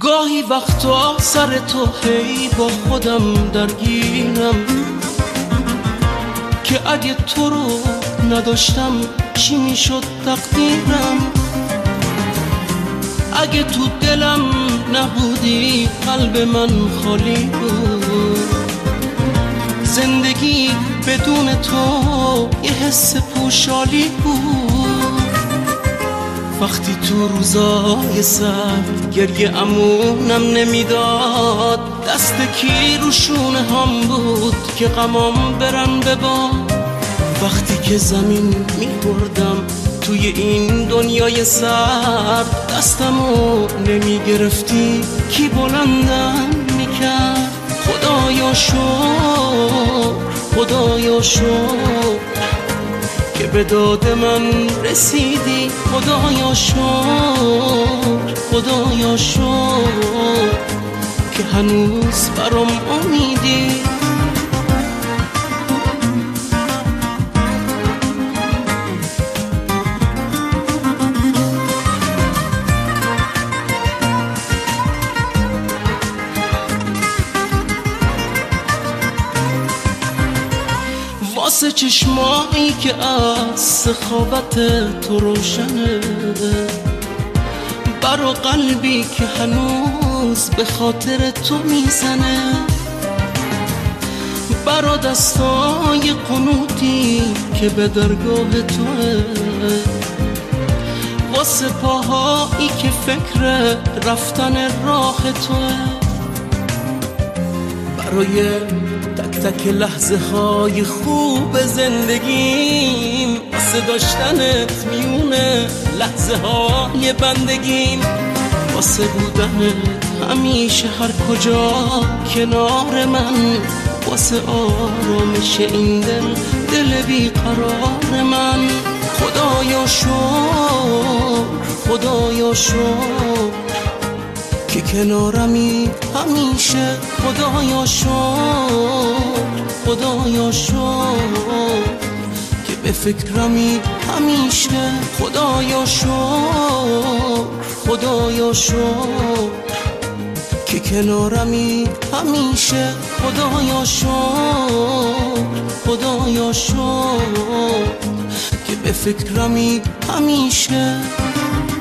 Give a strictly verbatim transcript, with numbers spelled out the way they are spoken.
گاهی وقتا سر تو هی با خودم درگیرم که اگه تو رو نداشتم چی میشد تقدیرم. اگه تو دلم نبودی قلب من خالی بود. زندگی بدون تو یه حس پوشالی بود. وقتی تو روزای سرد گریه امونم نمیداد، دست کی رو شونه هم بود که غمام برن به باد. وقتی که زمین میخوردم توی این دنیای سرد، دستمو نمیگرفتی کی بلندم میکرد. خدایا شکر خدایا شکر که به داد من رسیدی. خدایا شکر خدایا شکر که هنوز برام امیدی. واسه چشمایی که از سخاوت تو روشنه، برا قلبی که هنوز به خاطر تو میزنه، برا دستای قنوتی که به درگاه توه، واسه پاهایی که فکر رفتن راه توه، برای تک تک لحظه های خوب زندگیم، واسه داشتنت میونه لحظه های بندگیم، واسه بودنت همیشه هر کجا کنار من، واسه آرامش این دل دل بیقرار من. خدایا شکر خدایا شکر که کنارمی همیشه. خدایا شکر خدایا شکر که به فکرمی همیشه. خدایا شکر خدایا شکر که کنارمی همیشه. خدایا شکر خدایا شکر که به فکرمی همیشه.